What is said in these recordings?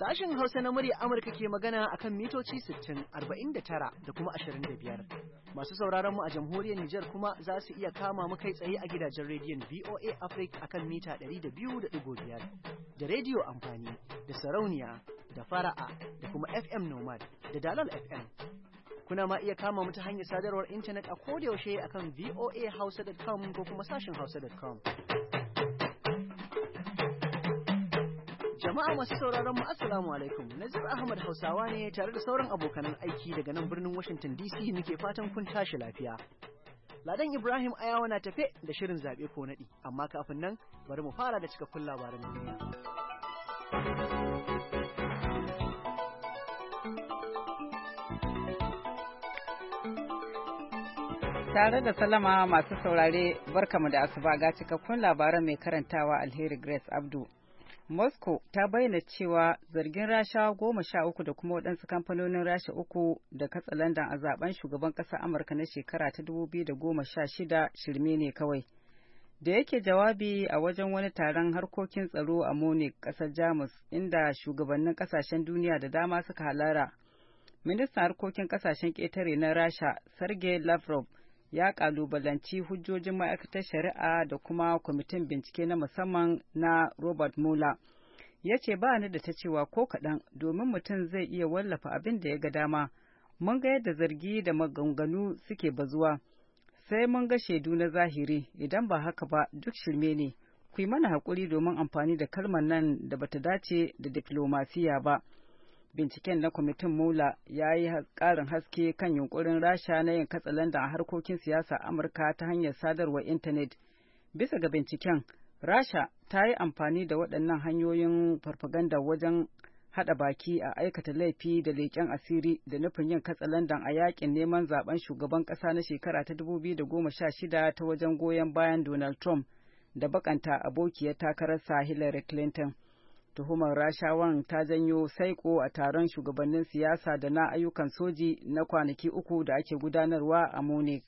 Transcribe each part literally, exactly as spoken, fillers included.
Sashen Hausa na murya Amurka ke magana akan mitoci sittin, arba'in da tara da kuma ashirin da biyar. Masu sauraron mu a jamhuriyar Nijar kuma za su iya kama mu kai tsaye a gidajen rediyon V O A Africa akan mita ɗari da biyu da ɗigo biyar. Da rediyo amfani, da sarauniya, da fara'a, da kuma F M Nomad, da Dalal F M. Kuna ma iya kama mu ta hanyar sadarwar intanet a kodayaushe akan v o a hausa dot com ko kuma sashen hausa dot com. Jama'a masu sauraron mu assalamu alaikum. Nazir Ahmad Hausawa ne tare da sauran abokanan aiki daga nan birnin Washington D C muke fatan kun tashi lafiya. Ladan Ibrahim Ayawa na tafe da shirin zabe ko nadi, amma kafin nan bari mu fara da cikakkun labaran duniya. Tare da salama masu saurare barkamu da asuba ga cikakkun labaran mai karantawa Alheri Grace Abdu. Moscow ta bayyana cewa zargin Rasha goma sha uku da kuma waɗansu kamfanonin Rasha uku da katsalandan a zaben shugaban ƙasar Amurka na shekara ta dubu biyu da goma sha shida shirme ne kawai. Da yake jawabi a wajen wani taron harkokin tsaro a Munich, ƙasar Jamus, inda shugabannin ƙasashen duniya da dama suka halara, ministan harkokin ƙasashen ƙetare na Rasha, Sergei Lavrov, ya kalubalanci hujjojin ma'aikatar shari'a da kuma kwamitin bincike na musamman na Robert Mueller. Ya ce ba ni da ta cewa ko kaɗan domin mutum zai iya wallafa abin da ya ga dama. Mun ga yadda zargi da maganganu suke bazuwa, sai mun ga shaidu na zahiri, idan ba haka ba duk shirme ne. Ku yi mana haƙuri domin amfani da kalmar nan da bata dace da diflomasiya ba. Binciken na kwamitin Mueller ya yi ƙarin haske kan yunkurin Rasha na yin katsalandan a harkokin siyasa Amurka ta hanyar sadarwar intanet. Bisa ga binciken, Rasha ta yi amfani da waɗannan hanyoyin farfaganda wajen haɗa baki a aikata laifi da leƙen asiri da nufin yin katsalandan a yaƙin neman zaben shugaban ƙasa na shekara ta dubu biyu da goma sha shida ta wajen goyon bayan Donald Trump da bakanta abokiyar takararsa Hillary Clinton. Tuhumar Rashawan ta janyo saiko a taron shugabannin siyasa da na ayyukan soji na kwanaki uku da ake gudanarwa a Munich.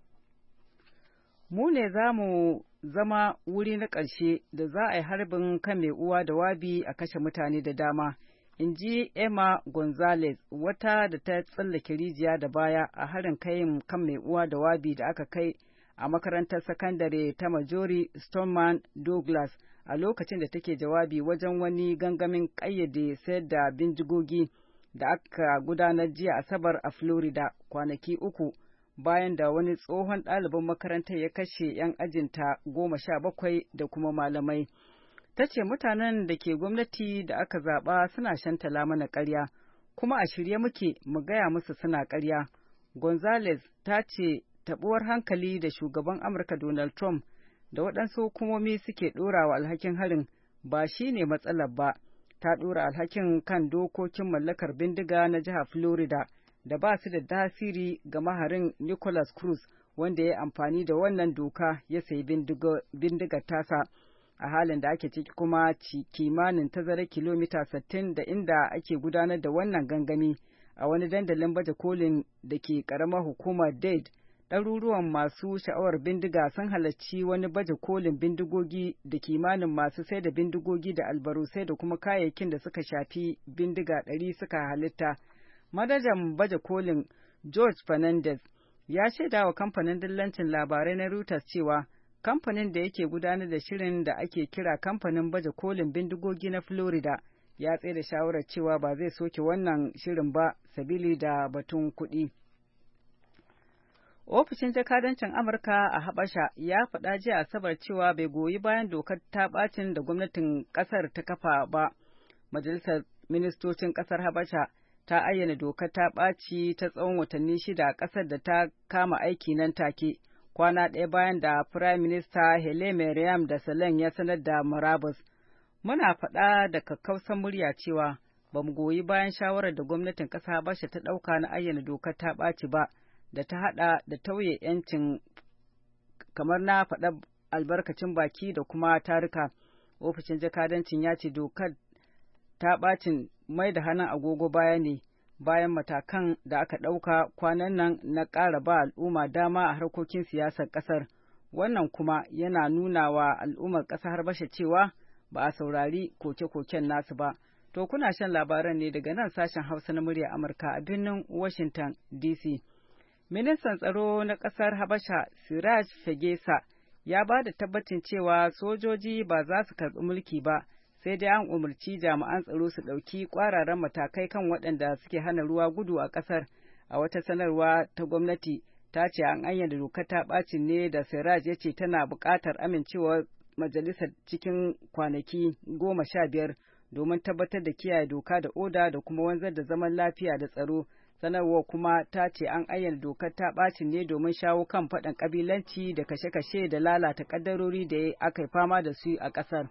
Mu ne za mu zama wuri na ƙarshe da za a yi harbin kan mai uwa da wabi a kashe mutane da dama, in ji Emma Gonzalez, wata da ta tsallake rijiya da baya a harin kayin kan mai uwa da wabi da aka kai a makarantar sakandare ta Marjory Stoneman Douglas a lokacin da take jawabi wajen wani gangamin ƙayyade sayar da bindigogi da aka gudanar jiya Asabar a Florida, kwanaki uku bayan da wani tsohon ɗalibin makarantar ya kashe 'yan ajinta goma sha bakwai da kuma malamai. Ta ce mutanen da ke gwamnati da aka zaɓa suna shantala mana ƙarya, kuma a shirye muke mu gaya musu suna ƙarya. Gonzales ta ce taɓuwar hankali da shugaban Amurka Donald Trump da waɗansu hukumomi suke ɗora wa alhakin harin ba shi ne matsalar ba, ta ɗora alhakin kan dokokin mallakar bindiga na jihar Florida da ba su da tasiri ga maharin Nicholas Cruz, wanda ya amfani da wannan doka ya sayi bindigar tasa, a halin da ake ciki kuma kimanin tazarar kilomita sittin da inda ake gudanar da wannan gangami a wani dandalin baje kolin da ke ƙaramar hukumar Dade. Ɗaruruwan masu sha'awar bindiga sun halarci wani baje kolin bindigogi da kimanin masu sai da bindigogi da albarusai da kuma kayayyakin da suka shafi bindiga ɗari suka halitta. Manajan baje kolin George Fernandez ya shaida wa kamfanin dillancin labarai na Reuters cewa kamfanin da yake gudanar da shirin da ake kira kamfanin baje kolin bindigogi na Florida ya tsaye da shawarar cewa ba zai soke wannan shirin ba sabili da batun kuɗi. Ofishin jakadancin Amurka a Habasha ya faɗa jiya Asabar cewa bai goyi bayan dokar ta ɓacin da gwamnatin ƙasar ta kafa ba. Majalisar Ministocin ƙasar Habasha ta ayyana dokar ta ɓaci ta tsawon watanni shida a ƙasar da ta kama aiki nan take, kwana ɗaya bayan da Firayim Minista Haile Mariam Desalegn ya sanar da murabus. Muna faɗa da kakkausan murya cewa ba mu goyi bayan shawarar da gwamnatin ƙasar Habasha ta ɗauka na ayyana dokar ta ɓaci ba, da ta haɗa da tauye 'yancin kamar na faɗa albarkacin baki da kuma tarika. Ofishin jakadancin ya ce dokar ta ɓacin mai da hannun agogo baya ne bayan matakan da aka ɗauka kwanan nan na ƙara ba al'umma dama a harkokin siyasar ƙasar. Wannan kuma yana nuna wa al'ummar ƙasar Habasha cewa ba a saurari koke-koken nasu ba. To kuna shan labaran ne daga nan sashen Hausa na murya Amurka a birnin Washington D C. Ministan tsaro na ƙasar Habasha Siraj Fegesa ya ba da tabbacin cewa sojoji ba za su karɓi mulki ba, sai dai an umarci jami'an tsaro su ɗauki ƙwararan matakai kan waɗanda suke hana ruwa gudu a ƙasar. A wata sanarwa ta gwamnati ta ce an ayyana dokar ta ɓacin ne da Siraj ya ce tana buƙatar amincewar majalisar cikin kwanaki goma sha biyar domin tabbatar da kiyaye doka da oda da kuma wanzar da zaman lafiya da tsaro. Sanarwar kuma ta ce an ayyana dokar ta ɓacin ne domin shawo kan faɗan ƙabilanci da kashe-kashe da lalata ƙaddarori da aka yi fama da su a ƙasar.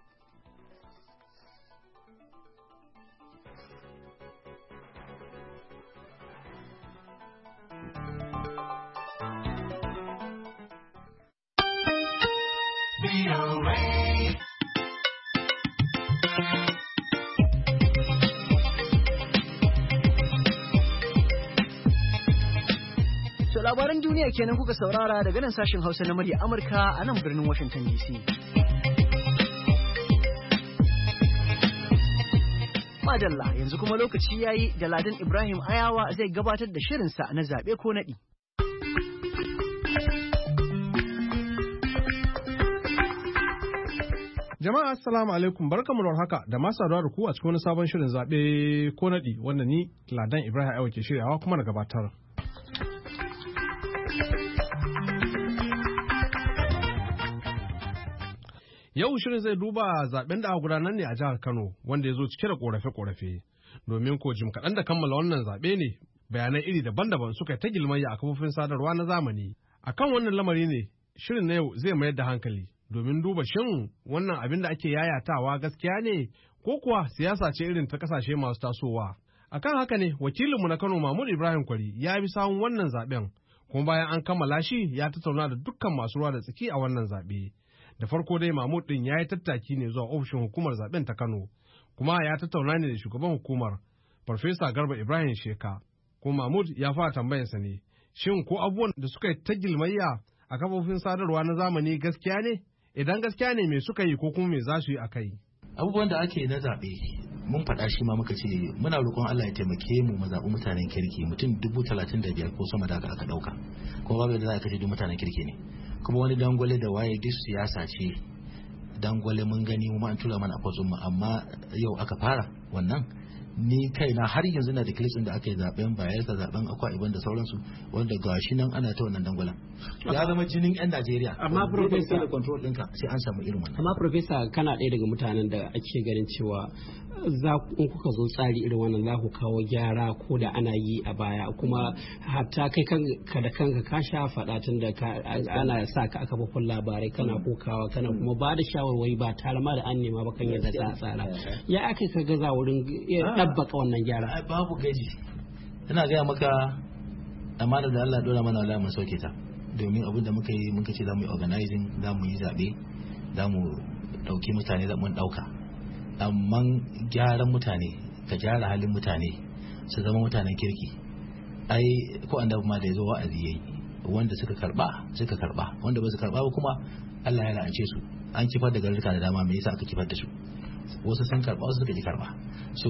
To labaran duniya kenan kuka saurara daga nan sashen Hausa na murya Amurka a nan birnin Washington D C. Madalla yanzu kuma lokaci yayi da Ladan Ibrahim Ayawa zai gabatar da shirinsa na zaɓe ko naɗi. Jama'a assalamu alaikum, barkamu da haka da masu saduwa da ku a cikin wani sabon shirin zaɓe ko naɗi wanda ni Ladan Ibrahim Ayawa ke shiryawa kuma na gabatar. Yau shirin zai duba zaben da aka gudanar ne a jihar Kano wanda ya zo cike da korafe-korafe. Domin ko jim kaɗan da kammala wannan zaɓe ne bayanai iri daban-daban suka yi ta gilmayya a kafofin sadarwa na zamani. A kan wannan lamari ne shirin na yau zai mayar da hankali domin duba shin wannan abin da ake yayatawa gaskiya ne ko kuwa siyasa ce irin ta kasashe masu tasowa. A kan haka ne wakilinmu na Kano Mahmud Ibrahim Kwari ya bi sawun wannan zaɓen kuma bayan an kammala shi ya tattauna da dukkan masu ruwa da tsaki a wannan zaɓe. Da farko dai Mahmud din ya yi tattaki ne zuwa ofishin hukumar zaben ta Kano, kuma ya tattauna ne da shugaban hukumar Farfesa Garba Ibrahim Sheka. Kuma Mahmud ya fara tambayarsa ne, shin ko abubuwan da suka yi ta gilmayya a kafofin sadarwa na zamani gaskiya ne? Idan gaskiya ne me suka yi ko kuma me za su yi a kai? Abubuwan da ake na zaɓe mun faɗa shi ma muka ce muna roƙon Allah ya taimake mu mu zaɓi mutanen kirki mutum dubu talatin da biyar ko sama da aka ɗauka, kuma babu da za a kashe duk mutanen kirki ne. Kuma wani dangwale da waye duk siyasa ce, dangwale mun gani mu an tura mana a mu, amma yau aka fara wannan ni kaina har yanzu na da kilitsin da aka yi zaben bayelsa zaben akwa ibon da sauransu wanda gashi nan ana ta wannan dangwalan ya zama jinin yan Najeriya. Amma professor da control ɗinka sai an samu irin wannan. Amma professor kana ɗaya daga mutanen da ake ganin cewa za in kuka zo tsari irin wannan za ku kawo gyara ko da ana yi a baya, kuma hatta kai kanka da kanka ka sha faɗa tun da ana sa ka aka kafofin labarai kana kokawa kana kuma ba da shawarwari ba tare ma da an nema ba kan yadda za a tsara. Ya aka ka gaza wurin ɗabbaka wannan gyara? Babu gaji. Ina gaya maka amana da Allah dora mana wallahi mun sauke ta, domin abin da muka yi muka ce za mu yi organizing, za mu yi zaɓe, za mu ɗauki mutane za mu ɗauka. Amma gyaran mutane ka gyara halin mutane su zama mutanen kirki, ai ko annabi ma da yazo wa'azi yayi, wanda suka karba suka karba wanda ba su karba ba kuma Allah ya la'ance su. An kifar da garuruka da dama, me yasa aka kifar da su? Wasu sun karba wasu suka ji karba. So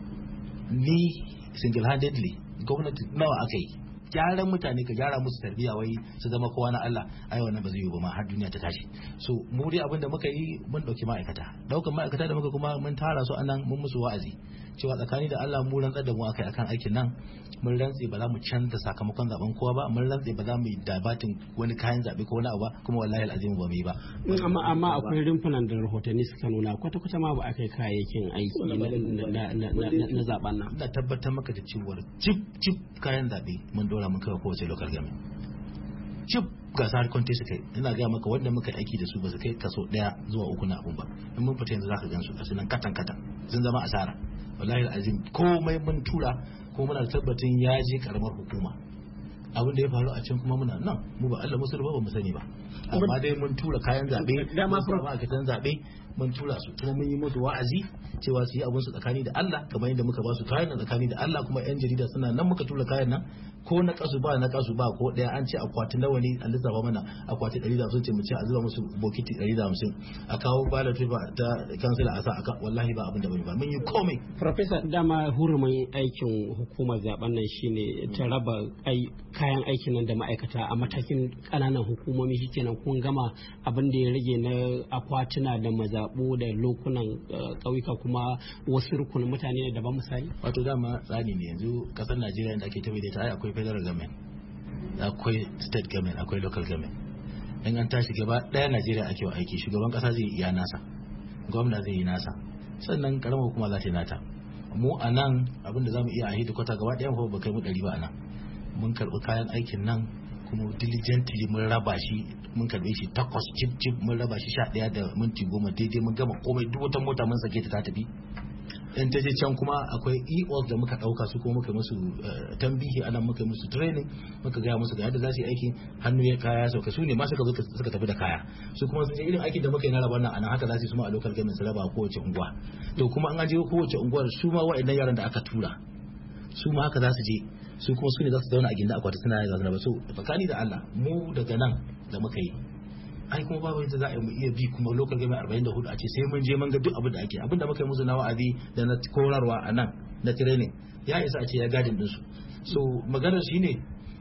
ni single handedly gwamnati nawa aka yi gyaran mutane ka gyara musu tarbiyya wai su zama kowa na Allah, ai wannan ba zai yi ba ma har duniya ta tashi. So mu dai abin da muka yi mun dauki ma'aikata daukan ma'aikata da muka kuma mun tara su anan mun musu wa'azi cewa tsakani da Allah mu rantsar da mu akai akan aikin nan, mun rantse ba za mu canza sakamakon zaben kowa ba, mun rantse ba za mu yi dabatin wani kayan zabe ko wani abu ba, kuma wallahi alazim ba mu yi ba. Amma amma akwai rumfunan da rahotanni suka nuna kwata kwata ma ba a kai kayayyakin aiki na zaben nan. Ina tabbatar maka da cewa chip chip kayan zabe mun dora mun kai kowace local government. Chip ga har konti su kai, ina ga maka wanda muka aiki da su ba su kai kaso daya zuwa uku na abun ba. In mun fita yanzu zaka gansu a sunan katan katan sun zama asara. Wallahi azim komai mun tura ko muna tabbatin ya je karamar hukuma. Abin da ya faru a can kuma muna nan mu ba Allah musu ba mu sani ba. amma dai mun tura kayan zabe da ma ma'aikatan zabe mun tura su kuma mun yi musu wa'azi cewa su yi abin su tsakani da Allah kamar yadda muka ba su kayan nan tsakani da Allah kuma yan jarida suna nan muka tura kayan nan ko na kasu ba na kasu ba ko daya an ce akwati nawa ne an lissafa mana akwati ɗari da hamsin ce mu ce a zuba musu bokiti ɗari da hamsin a kawo ballot paper ta kansila a sa aka wallahi ba abin da bane ba mun yi komai. Professor, dama hurumin aikin hukumar zaben nan shine ta raba kayan aikin nan da ma'aikata a matakin ƙananan hukumomi shikenan kun gama abin da ya rage na akwatuna da mazaɓu da lokunan ƙauyuka kuma wasu rukunin mutane da daban misali. Wato dama tsari ne yanzu kasar Najeriya da ake tafi da ta akwai federal government akwai state government akwai local government in an tashi gaba ɗaya Najeriya ake wa aiki shugaban ƙasa zai iya nasa gwamna zai yi nasa sannan karamar hukuma za ta yi nata mu a nan abinda za mu iya a kwata gaba ɗaya ba kai mu ɗari ba a nan mun karɓi kayan aikin nan kuma diligently mun raba shi mun karɓe shi takwas cip cip mun raba shi sha ɗaya da minti goma daidai mun gama komai duk wata mota mun sake ta ta tafi in ta je can kuma akwai E O S da muka ɗauka su kuma muka musu tambihi anan muka musu training muka gaya musu ga yadda za su yi aiki hannu ya kaya sauka su ne ma suka zo suka tafi da kaya su kuma sun je irin aikin da muka yi na rabar nan anan haka za su yi su ma a local government su raba a kowace unguwa to kuma an je kowace unguwar su ma wa'annan yaran da aka tura su ma haka za su je su kuma su ne za su zauna a gindin akwati suna yin zazana ba so tsakani da Allah mu daga nan da muka yi ai kuma babu yadda za a iya bi kuma local government arba'in da hudu a ce sai mun je mun ga duk abin da ake abin da muka yi musu na wa'azi da na korarwa a nan na training ya isa a ce ya gadin dinsu so maganar shi ne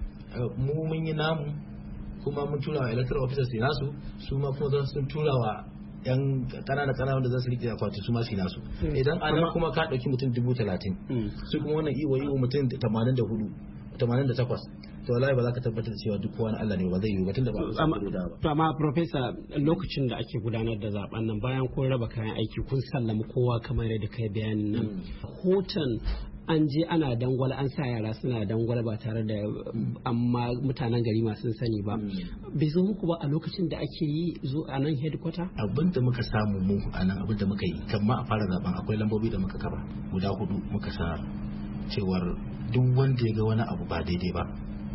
mu mun yi namu kuma mun tura wa electoral officers su nasu su ma kuma sun tura wa yan kanana kanana wanda za su rike akwati su ma su nasu idan anan kuma ka dauki mutum dubu talatin su kuma wannan iwo iwo mutum tamanin da hudu tamanin da takwas to wallahi ba za ka tabbatar da cewa duk kowa Allah ne ba zai yi ba tunda ba ba to amma professor lokacin da ake gudanar da zaben nan bayan kun raba kayan aiki kun sallama kowa kamar yadda kai bayanin nan hoton an je ana dangwala an sa yara suna dangwala ba tare da amma mutanen gari masu sani ba bai zo muku ba a lokacin da ake yi zo a nan headquarter abin da muka samu mu a nan abin da muka yi kan ma a fara zaben akwai lambobi da muka kaba guda hudu muka sa cewar duk wanda ya ga wani abu ba daidai ba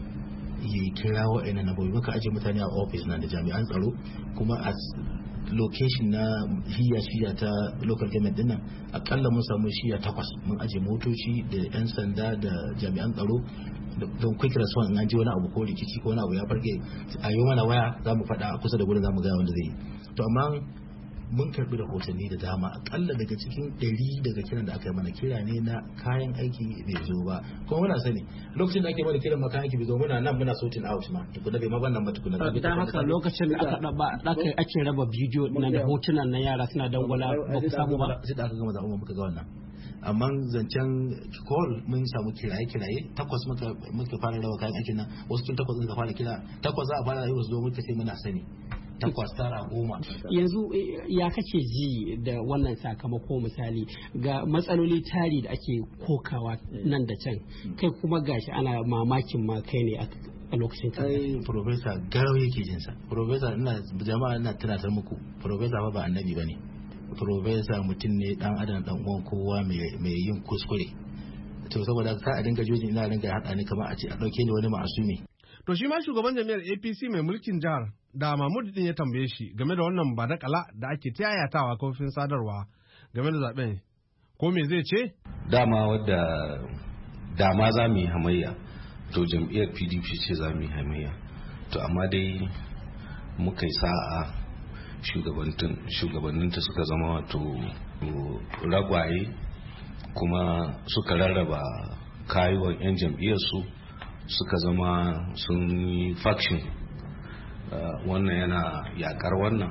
ya kira wa'ina na bai muka aje mutane a office na da jami'an tsaro kuma a location na hiya shiya ta local government din nan akalla mun samu shiya takwas mun aje motoci da yan sanda da jami'an tsaro don quick response in an ji wani abu ko rikici ko wani abu ya farke a yi mana waya za mu faɗa kusa da gurin za mu gaya wanda zai yi to amma mun karbi rahotanni da dama akalla daga cikin ɗari daga kiran da aka yi mana kira ne na kayan aiki bai zo ba kuma muna sani lokacin da ake mana kiran makayan aiki bai zo muna nan muna sorting out ma tukuna bai ma ban nan ba tukuna dan haka lokacin da aka raba aka ake raba bidiyo nan da hotunan na yara suna dangwala ba ku samu ba sai da aka gama zaɓen muka ga wannan amma zancen call mun samu kiraye kiraye takwas muka muka fara raba kayan aikin nan wasu tun takwas suka fara kira takwas za a fara yi wasu zo muka ce muna sani takwas tara goma yanzu ya kake ji da wannan sakamako misali ga matsaloli tari da ake kokawa nan da can kai kuma gashi ana mamakin ma kai ne a lokacin kan ai professor garau yake jin sa professor ina jama'a ina tunatar muku professor ba ba annabi bane professor mutum ne dan adam dan uwan kowa mai yin kuskure to saboda ka a dinga jojin ina dinga hada ni kamar a ce a dauke ni wani ma'asumi. To shi ma shugaban jami'ar A P C mai mulkin jihar da Mahmud din ya tambaye shi game da wannan ba da kala da ake tayatawa kafofin sadarwa game da zaben ko me zai ce? Dama wadda dama za mu yi hamayya to jam'iyyar P D P ce za mu yi hamayya to amma dai muka yi sa'a shugabanninta suka zama wato ragwaye kuma suka rarraba kayuwan 'yan jam'iyyarsu suka zama sun yi faction wannan yana yakar wannan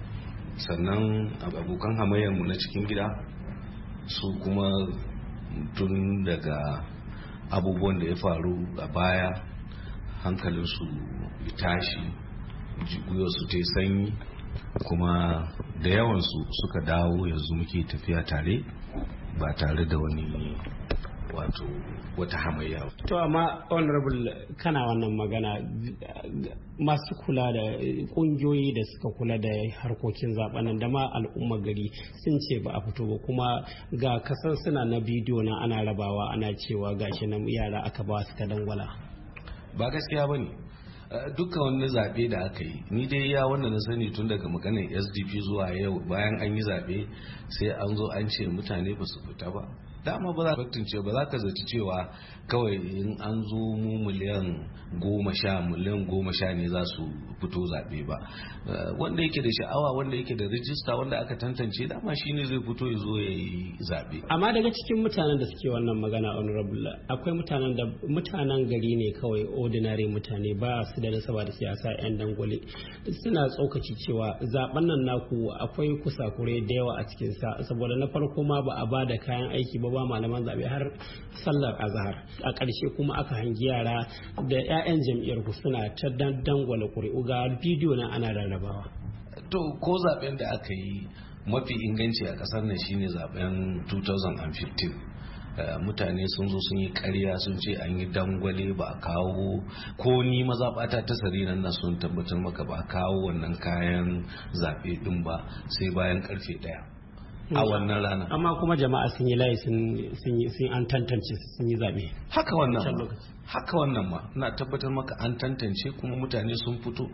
sannan abokan hamayyarmu na cikin gida su kuma tun daga abubuwan da ya faru a baya hankalinsu ya tashi su ta sanyi kuma da yawansu suka dawo yanzu muke tafiya tare ba tare da wani wato wata hamayya. To amma honorable kana wannan magana masu kula da kungiyoyi da suka kula da harkokin zaben da ma al'ummar gari sun ce ba a fito ba kuma ga kasan suna na bidiyo na ana rabawa ana cewa gashi nan yara aka ba su ta dangwala. Ba gaskiya bane dukkan wani zaɓe da aka yi ni dai ya wanda na sani tun daga maganar S D P zuwa yau bayan an yi zaɓe sai an zo an ce mutane ba su fita ba dama ba za ka tunce ba za ka zaci cewa kawai in an zo mu miliyan goma sha miliyan goma sha ne za su fito zaɓe ba wanda yake da sha'awa wanda yake da rijista wanda aka tantance dama shine zai fito ya zo ya yi zaɓe. Amma daga cikin mutanen da suke wannan magana honorable akwai mutanen da mutanen gari ne kawai ordinary mutane ba su da nasaba da siyasa yan dangwale suna tsokaci cewa zaben nan naku akwai kusakure da yawa a cikin sa saboda na farko ma ba a ba da kayan aiki ba ba malaman zaɓe har sallar azhar a ƙarshe kuma aka hangi yara da 'ya'yan jam'iyyar ku suna ta dangwala ƙuri'u ga bidiyo na ana rarrabawa. To ko zaben da aka yi mafi inganci a ƙasar nan shine zaben two thousand fifteen mutane sun zo sun yi ƙarya sun ce an yi dangwale ba a kawo ko ni mazaɓata ta sarinan na sun tabbatar maka ba a kawo wannan kayan zaɓe ɗin ba sai bayan ƙarfe ɗaya a wannan rana. Amma kuma jama'a sun yi layi sun an tantance sun yi zaɓe. Haka wannan ma. Haka wannan ma na tabbatar maka an tantance kuma mutane sun fito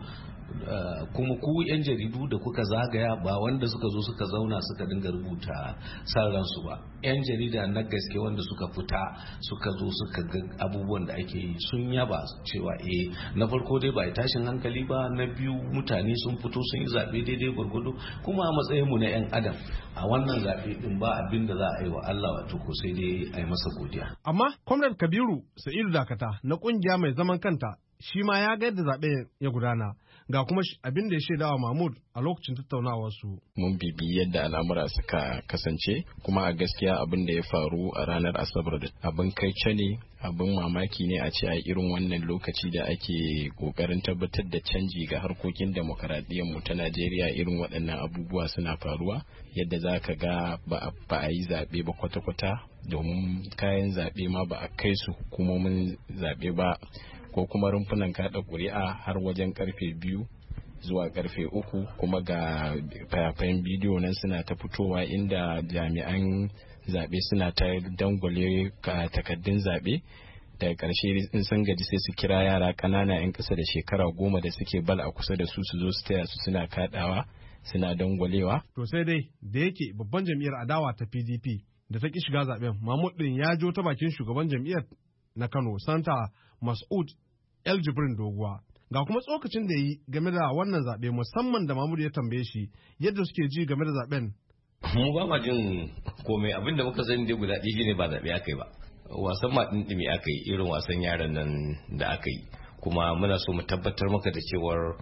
kuma ku yan jaridu da kuka zagaya ba wanda suka zo suka zauna suka dinga rubuta san ransu ba yan jarida na gaske wanda suka fita suka zo suka ga abubuwan da ake yi sun yaba cewa eh na farko dai ba a tashin hankali ba na biyu mutane sun fito sun yi zaɓe daidai gwargwado kuma a matsayin mu na yan adam a wannan zaɓe din ba abin da za a yi wa Allah wato ko sai dai a yi masa godiya. Amma Comrade Kabiru Sa'idu Dakata na kungiya mai zaman kanta shi ma ya ga yadda zaɓe ya gudana ga kuma abin da ya shaida wa Mahmud a lokacin tattaunawar su. Mun bibi yadda al'amura suka kasance kuma a gaskiya abin da ya faru a ranar Asabar da abin kaice ne abin mamaki ne a ce a irin wannan lokaci da ake kokarin tabbatar da canji ga harkokin demokaradiyyar mu ta Najeriya irin waɗannan abubuwa suna faruwa yadda za ka ga ba a yi zaɓe ba kwata-kwata domin kayan zaɓe ma ba a kai su hukumomin zaɓe ba ko kuma rumfunan kaɗa ƙuri'a har wajen karfe biyu zuwa karfe uku kuma ga fayafayen bidiyo nan suna ta fitowa inda jami'an zaɓe suna ta dangwale takaddun zaɓe daga ƙarshe in sun gaji sai su kira yara ƙanana 'yan ƙasa da shekara goma da suke bal a kusa da su su zo su taya su suna kaɗawa suna dangwalewa. To sai dai da yake babban jam'iyyar adawa ta P D P da ta ki shiga zaɓen Mahmud ɗin ya jo ta bakin shugaban jam'iyyar na Kano Santa Mas'ud El Jibrin Doguwa. Ga kuma tsokacin da yi game da wannan zaɓe musamman da Mahmud ya tambaye shi yadda suke ji game da zaɓen. Mu ba ma jin komai abinda muka sani dai guda ɗaya ne ba zaɓe aka yi ba. Wasan ma ɗinɗimi aka yi irin wasan yaran nan da aka yi. Kuma muna so mu tabbatar maka da cewar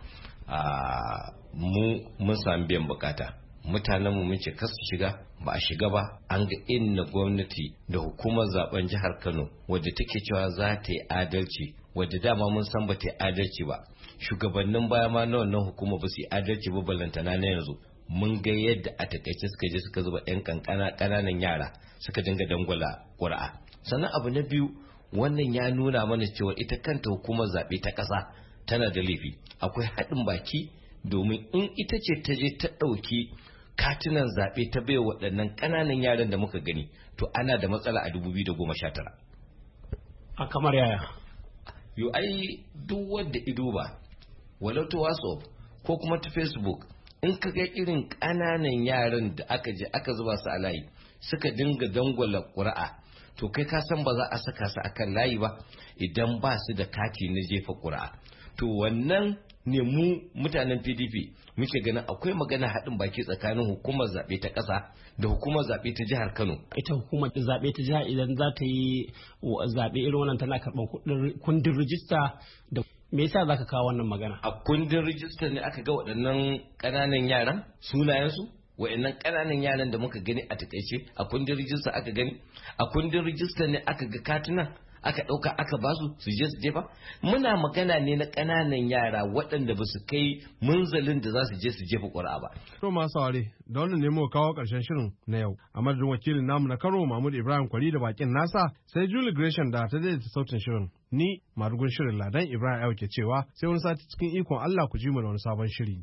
mu mun sami biyan bukata. Mutanen mu mun ce kas shiga ba a shiga ba an ga inna gwamnati da hukumar zaben jihar Kano wadda take cewa za ta yi adalci wadda dama mun san ba ta yi adalci ba shugabannin baya ma na wannan hukuma ba su yi adalci ba balantana na yanzu mun ga yadda a takaice suka je suka zuba yan kankana kananan yara suka dinga dangwala ƙuri'a sannan abu na biyu wannan ya nuna mana cewa ita kanta hukumar zaɓe ta ƙasa tana da laifi akwai haɗin baki domin in ita ce ta je ta ɗauki katunan zaɓe ta bai waɗannan ƙananan yaran da muka gani to ana da matsala a dubu biyu da goma sha tara. A kamar yaya? Yo ai duk wanda ido ba walau ta WhatsApp ko kuma ta Facebook in ka ga irin ƙananan yaran da aka je aka zuba su a layi suka dinga dangwala ƙuri'a to kai ka san ba za a saka su akan layi ba idan ba su da kati na jefa ƙuri'a to wannan ne mu mutanen P D P muke ganin akwai magana haɗin baki tsakanin hukumar zaɓe ta ƙasa da hukumar zaɓe ta jihar Kano. Ita hukumar zaɓe ta jiha idan za ta yi zaɓe irin wannan tana karɓar kundin rijista da me yasa za ka kawo wannan magana? A kundin rijista ne aka ga waɗannan ƙananan yaran sunayensu waɗannan ƙananan yaran da muka gani a takaice a kundin rijista aka gani a kundin rijista ne aka ga katunan aka ɗauka aka ba su su je su jefa muna magana ne na ƙananan yara waɗanda ba su kai munzalin da za su je su jefa ƙuri'a ba. To masu saurare da wannan ne muka kawo ƙarshen shirin na yau a madadin wakilin namu na Kano Mahmud Ibrahim Kwari da bakin nasa sai Julie Gresham da ta daidaita sautin shirin ni madugun shirin Ladan Ibrahim Ayo ke cewa sai wani sati cikin ikon Allah ku ji mu da wani sabon shiri.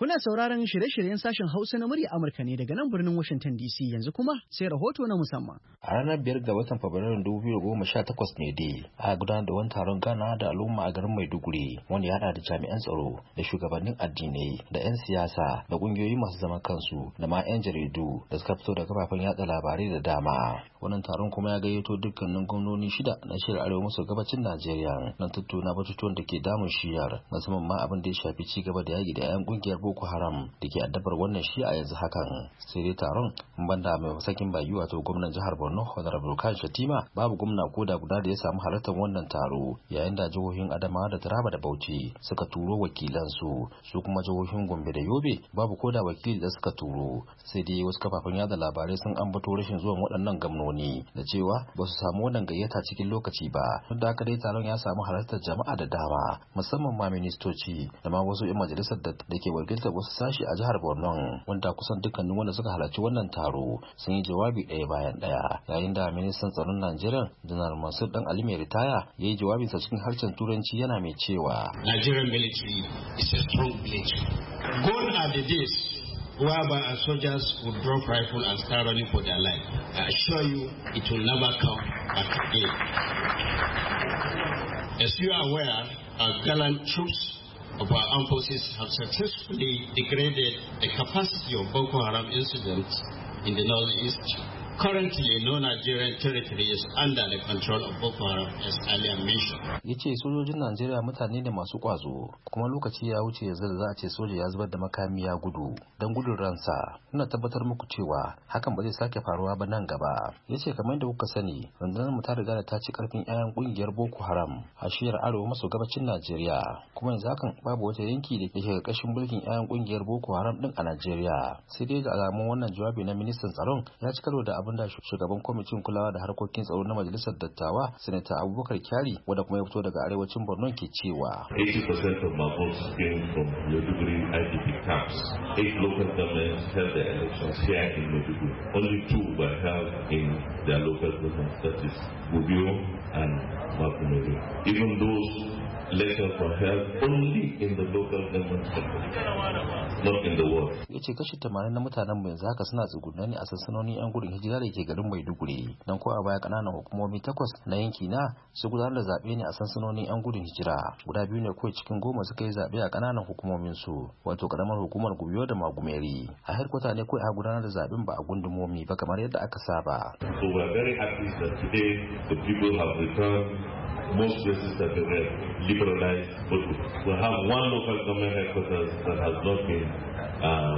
Kuna sauraron shirye-shiryen sashen Hausa na murya Amurka ne daga nan birnin Washington D C yanzu kuma sai rahoto na musamman. A ranar biyar ga watan Fabrairun dubu biyu da goma sha takwas ne dai a gudanar da wani taron gana da al'umma a garin Maiduguri wanda ya haɗa da jami'an tsaro da shugabannin addinai da 'yan siyasa da ƙungiyoyi masu zaman kansu da ma 'yan jaridu da suka fito da kafafen yatsa labarai da dama. Wannan taron kuma ya gayyato dukkanin gwamnoni shida na shirin arewa maso gabacin Najeriya na tattauna batutuwan da ke damun shiyar musamman ma abin da ya shafi ci gaba da yaƙi da 'yan ƙungiyar Boko Haram da ke addabar wannan shi a yanzu hakan. Sai dai taron banda mai masakin bayi wato gwamnan jihar Borno Honorable Kan Shatima babu gwamna ko da guda da ya samu halartar wannan taro yayin da jihohin Adamawa da Taraba da Bauchi suka turo wakilansu su kuma jihohin Gombe da Yobe babu ko da wakili da suka turo. Sai dai wasu kafafen yada labarai sun ambato rashin zuwan waɗannan gwamnoni da cewa ba su samu wannan gayyata cikin lokaci ba. Duk da haka dai taron ya samu halartar jama'a da dama musamman ma ministoci da ma wasu 'yan majalisar da ke wakiltar wasu sashi a jihar Borno wanda kusan dukkanin wanda suka halarci wannan taro sun yi jawabi ɗaya bayan ɗaya yayin da ministan tsaron Najeriya Janar Mansur Dan Ali mai ritaya ya yi jawabinsa cikin harshen turanci yana mai cewa Nigerian military is a strong military. Gone are the days whereby our soldiers would drop rifle and start running for their life. I assure you it will never come back again. As you are aware, our gallant troops of our armed forces have successfully degraded the capacity of Boko Haram incidents in the northeast. Currently, no Nigerian territory is under the control of Boko Haram, as earlier mentioned. Ya ce sojojin Najeriya mutane ne masu kwazo, kuma lokaci ya wuce yanzu da za a ce soja ya zubar da makami ya gudu don gudun ransa. Ina tabbatar muku cewa hakan ba zai sake faruwa ba nan gaba. Ya ce kamar da kuka sani, rundunar mu ta riga da ta ci karfin 'ya'yan kungiyar Boko Haram a shiyar arewa maso gabacin Najeriya. Kuma yanzu hakan babu wata yanki da ke karkashin mulkin 'ya'yan kungiyar Boko Haram din a Najeriya. Sai dai da alamun wannan jawabi na ministan tsaron ya ci karo da abin da shugaban kwamitin kulawa da harkokin tsaro na majalisar dattawa Sanata Abubakar Kyari wanda kuma ya fito daga arewacin Borno ke cewa eighty percent of my votes came from Maiduguri I D P camps. Eight local governments held their elections here in Maiduguri. Only two were held in their local governments, that is Gubio and Makumeri. Even those elections were held only in the local government sector, not in the world. Ya ce kashi tamanin na mutanen mu yanzu haka suna tsugunna ne a sansanonin 'yan gudun hijira da ke garin Maiduguri. Dan ko a baya kananan hukumomi takwas na yanki na su gudanar da zaɓe ne a sansanonin 'yan gudun hijira. Guda biyu ne kawai cikin goma suka yi zaɓe a kananan hukumomin su, wato karamar hukumar Gubiyo da Magumeri. A harkwata ne kawai a gudanar da zaɓen ba a gundumomi ba kamar yadda aka saba. So we are very happy that today the people have returned. Most places have been liberalized, but we have one local government headquarters that has not been uh,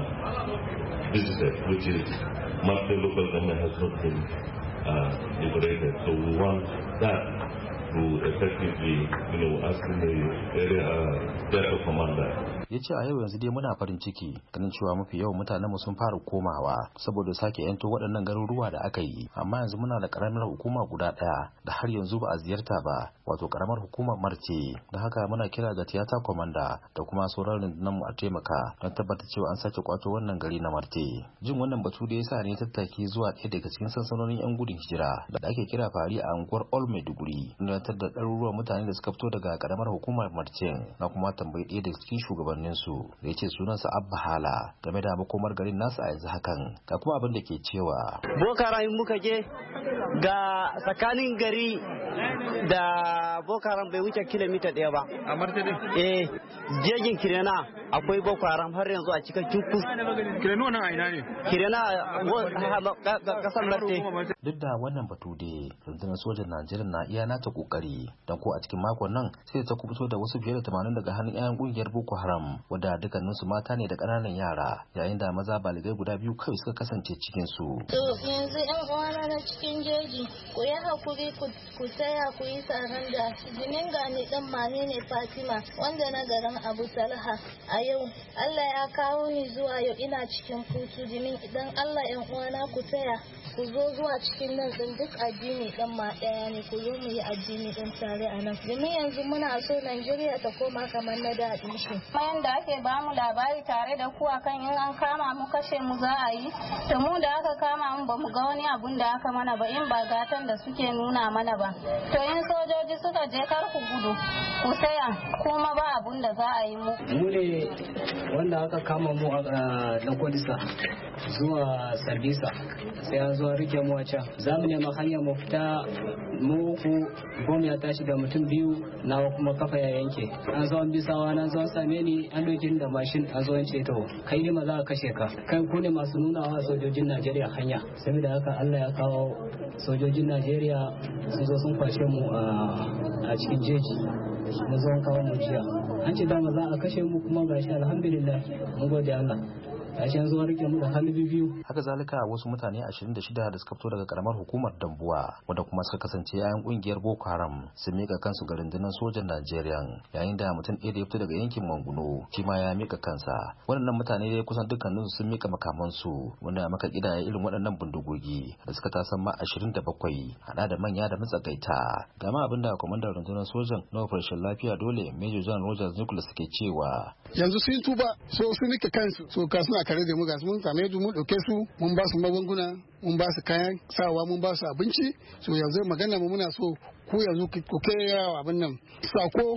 visited, which is Martin local government has not been uh, liberated. So we want that to effectively, you know, asking the area uh, theater commander. Ya ce a yau yanzu dai muna farin ciki ganin cewa mafi yawan mutanenmu sun fara komawa saboda sake yanto waɗannan garuruwa da aka yi, amma yanzu muna da karamar hukuma guda ɗaya da har yanzu ba a ziyarta ba, wato karamar hukumar Marte. Don haka muna kira ga tiyata komanda da kuma sauran rundunar mu a taimaka don tabbatar cewa an sake kwato wannan gari na Marte. Jin wannan batu da yasa ne tattaki zuwa ɗaya daga cikin sansanonin 'yan gudun hijira da ake kira Fari a unguwar Ol Maiduguri, inda da ɗaruruwan mutane da suka fito daga karamar hukumar Marte na kuma tambayi ɗaya daga cikin shugaban su da ya ce sunansa Abba Hala game da makomar garin nasu a yanzu hakan ga kuma abin da ke cewa Boko Haram muka je ga tsakanin gari da Boko Haram bai wuce kilomita ɗaya ba a Martini eh jejin Kirena akwai Boko Haram har yanzu a cikin Cunkus. Kirena nan a ina ne Kirena kasar Marte. Duk da wannan batu dai rundunar sojan Najeriya na iya nata kokari don ko a cikin makon nan sai ta kubuto da wasu fiye da tamanin daga hannun 'yan kungiyar Boko Haram wadda dukkaninsu mata ne da ƙananan yara yayin da maza baligai guda biyu kawai suka kasance cikin su. To yanzu 'yan uwana na cikin jeji ku yi hakuri ku tsaya ku yi tsaron da jinin gani dan mane ne Fatima wanda na garin Abu Talha a yau Allah ya kawo ni zuwa yau ina cikin kutu jinin idan Allah 'yan uwana ku tsaya ku zo zuwa cikin nan din duk addini ɗin ma ɗaya ne, ku zo mu yi addini ɗin tare a nan. Domin yanzu muna so Najeriya ta koma kamar na daɗin shi. Bayan da ake ba mu labari tare da ku akan in an kama mu kashe mu za a yi, to mu da aka kama mu ba mu ga wani abun da aka mana ba in ba gatan da suke nuna mana ba. To in sojoji suka je kar ku gudu, ku saya kuma ba abun da za a yi mu. Mu ne wanda aka kama mu a Lakodisa zuwa Sarbisa, sai an zo rike mu a can. Za mu nema hanyar mu fita, mu uku, bom ya tashi da mutum biyu, nawa kuma kafa ya yanke. An zo an bisawa, na zo an same ni, an doki da mashin, an zo an ce to kai ne ma za a kashe ka. Kai ku ne masu nuna wa sojojin Najeriya hanya. Saboda haka Allah ya kawo sojojin Najeriya sun zo sun kwashe mu a cikin jeji. Mun zo an kawo mu jiya. An ce dama za a kashe mu kuma gashi alhamdulillah mun gode Allah. Gashi an zo rike mu da hannu biyu. Haka zalika wasu mutane ashirin da shida da suka fito daga karamar hukumar Dambuwa wanda kuma suka kasance yayan kungiyar Boko Haram sun mika kansu ga rundunar sojan Najeriya, yayin da mutum ɗaya da ya fito daga yankin Manguno shi ma ya mika kansa. Waɗannan mutane dai kusan dukkanin sun mika makamansu, wanda maka kidaya irin waɗannan bindigogi da suka tasan ma ashirin da bakwai hada da manya da matsakaita. Ga ma abinda kwamandan rundunar sojan na operation lafiya dole Major General Rogers Nicholas ke cewa yanzu sun tuba, so sun mika kansu, so ka suna kare da mu ga mun same su mun dauke su mun ba su magunguna, mun ba su kayan sawa, mun ba su abinci. So yanzu magana mu muna so ku yanzu ku kai abin nan sako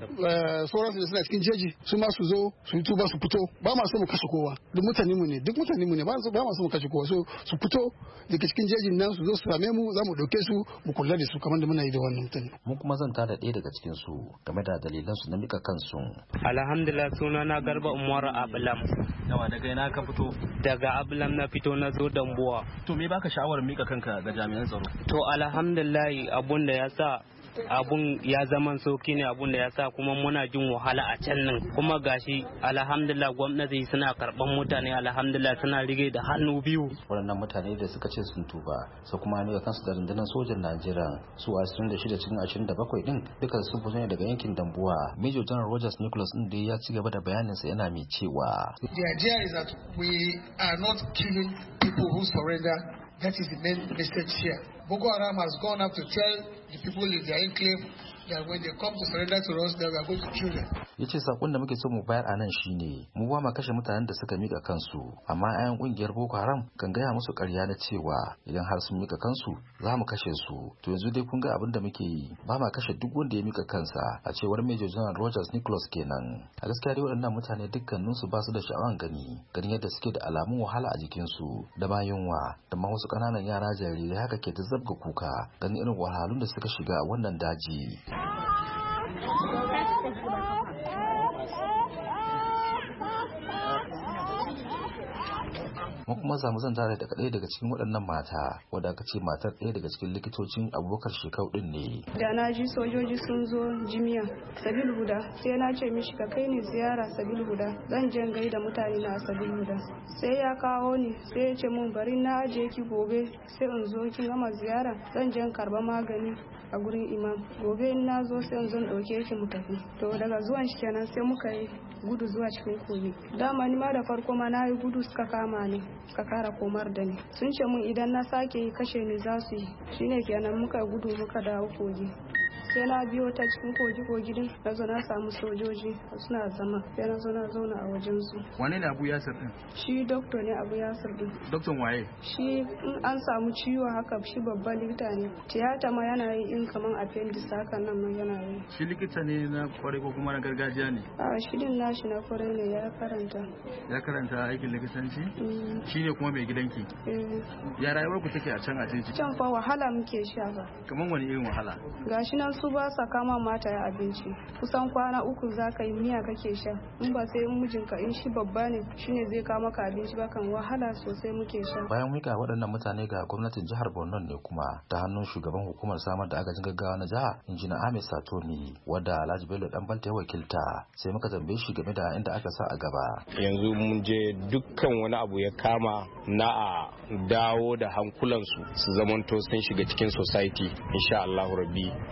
sauran su suna cikin jeji su ma su zo su tuba su fito. Ba ma so mu kashe kowa, duk mutane mu ne, duk mutane mu ne, ba ma so mu kashe kowa. So su fito daga cikin jejin nan su zo su same mu, za mu dauke su mu kula da su kamar da muna yi da wannan mutane. Mun kuma zan tada ɗaya daga cikin su game da dalilan su na mika kansu. Alhamdulillah, suna na Garba Umar Abulam. Yawa daga ina ka fito? Daga Abulam na fito na zo Dambuwa. To me baka sha'awar mika kanka ga jami'an tsaro? To alhamdulillah abun da ya sa abun ya zaman sauki ne, abun da ya sa kuma muna jin wahala a can nan, kuma gashi alhamdulillah gwamnati suna karban mutane, alhamdulillah suna rige da hannu biyu. Waɗannan mutane da suka ce sun tuba su kuma ne kansu da rundunar sojan Najeriya su ashirin da shida cikin ashirin da bakwai din duka sun fito ne daga yankin Dambuwa. Major General Rogers Nicholas din da ya ci gaba da bayaninsa yana mai cewa the idea is that we are not killing people who surrender. That is the main message here. Boko Haram has gone up to tell the people in their enclave that when they come to surrender to us, that we are going to kill them. Ya ce sakon da muke so mu bayar a nan shine mu ba ma kashe mutanen da suka mika kansu, amma ayan kungiyar Boko Haram kan gaya musu ƙarya na cewa idan har sun mika kansu za mu kashe su. To yanzu dai kun ga abin da muke yi, ba ma kashe duk wanda ya mika kansa, a cewar Major General Rogers Nicholas kenan. A gaskiya dai waɗannan mutane dukkanin su ba su da sha'awan gani, ganin yadda suke da alamun wahala a jikinsu da ma yunwa, da ma wasu ƙananan yara jarirai haka ke ta zabga kuka ganin irin wahalhalun da suka shiga a wannan daji. mun kuma samu zan tare da ɗaya daga cikin waɗannan mata wadda aka ce matar ɗaya daga cikin likitocin Abubakar Shekau din ne. Da na ji sojoji sun zo jimiya Sabil Huda, sai na ce mishi ka kai ni ziyara Sabil Huda, zan je gaida mutane na Sabil Huda. Sai ya kawo ni, sai ya ce mun bari na aje ki gobe sai in zo kin gama ziyara zan je karba magani a gurin imam. Gobe in na zo sai in zo ɗauke ki mu tafi. To daga zuwan shi kenan sai muka yi gudu zuwa cikin kogi. Dama ni ma da farko ma na yi gudu suka kama ni, suka kara komar da ni. Sun ce mun idan na sake yi kashe ni za su yi. Shine kenan muka gudu muka dawo kogi. Sai na biyo ta cikin kogi kogi din na zo na samu sojoji suna zama, sai na zo na zauna a wajen su. Wane ne Abu Yasir din? Shi doctor ne Abu Yasir din. Doctor waye? Shi in an samu ciwo haka shi babban likita ne. Tiyata ma yana yi in kaman appendix haka nan ma yana yi. Shi likita ne na kwarai ko kuma na gargajiya ne? A shi din nashi na kwarai ne, ya karanta. Ya karanta aikin likitanci? Shi ne kuma mai gidanki? Eh. Ya rayuwar ku take a can a cikin? Can fa wahala muke sha ba. Kaman wani irin wahala? Gashi nan su ba sa kama mata ya abinci, kusan kwana uku za ka yi miya kake sha, in ba sai mijinka in shi babba ne shine zai kama ka abinci ba, kan wahala sosai muke sha. Bayan mika waɗannan mutane ga gwamnatin jihar Borno ne kuma ta hannun shugaban hukumar samar da agajin gaggawa na jiha injina Ahmed Satoni wadda Alhaji Bello Danbalta ya wakilta, sai muka tambaye shi game da inda aka sa a gaba. Yanzu mun je dukkan wani abu ya kama na a dawo da hankulansu su zamanto sun shiga cikin society insha Allah rabbi state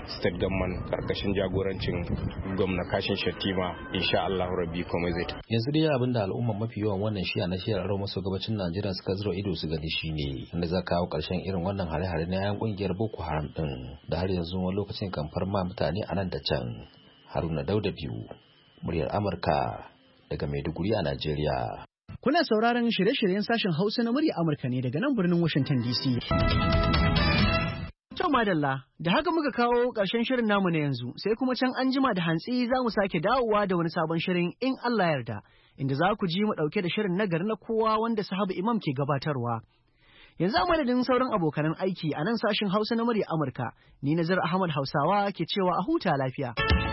gamman karkashin jagorancin gwamna Kashin Shattima insha Allah rabbi komai zai ta. Yanzu dai abin da al'umma mafi yawan wannan shiya na shiyar arewa maso gabacin Najeriya suka zura ido su gani shine inda za kawo karshen irin wannan hare-hare na yan kungiyar Boko Haram din da har yanzu wani lokacin kan farma mutane a nan da can. Haruna Dauda biyu, muryar Amurka daga Maiduguri a Najeriya. Kuna sauraron shirye-shiryen sashen Hausa na muryar Amurka ne daga nan birnin Washington D C. To madalla, da haka muka kawo ƙarshen shirin namu na yanzu, sai kuma can an jima da hantsi za mu sake dawowa da wani sabon shirin in Allah yarda, inda za ku ji mu ɗauke da shirin nagari na kowa wanda Sahabu Imam ke gabatarwa. Yanzu a madadin sauran abokanan aiki a nan sashen Hausa na muryar Amurka, ni Nazar Ahmad Hausawa ke cewa a huta lafiya.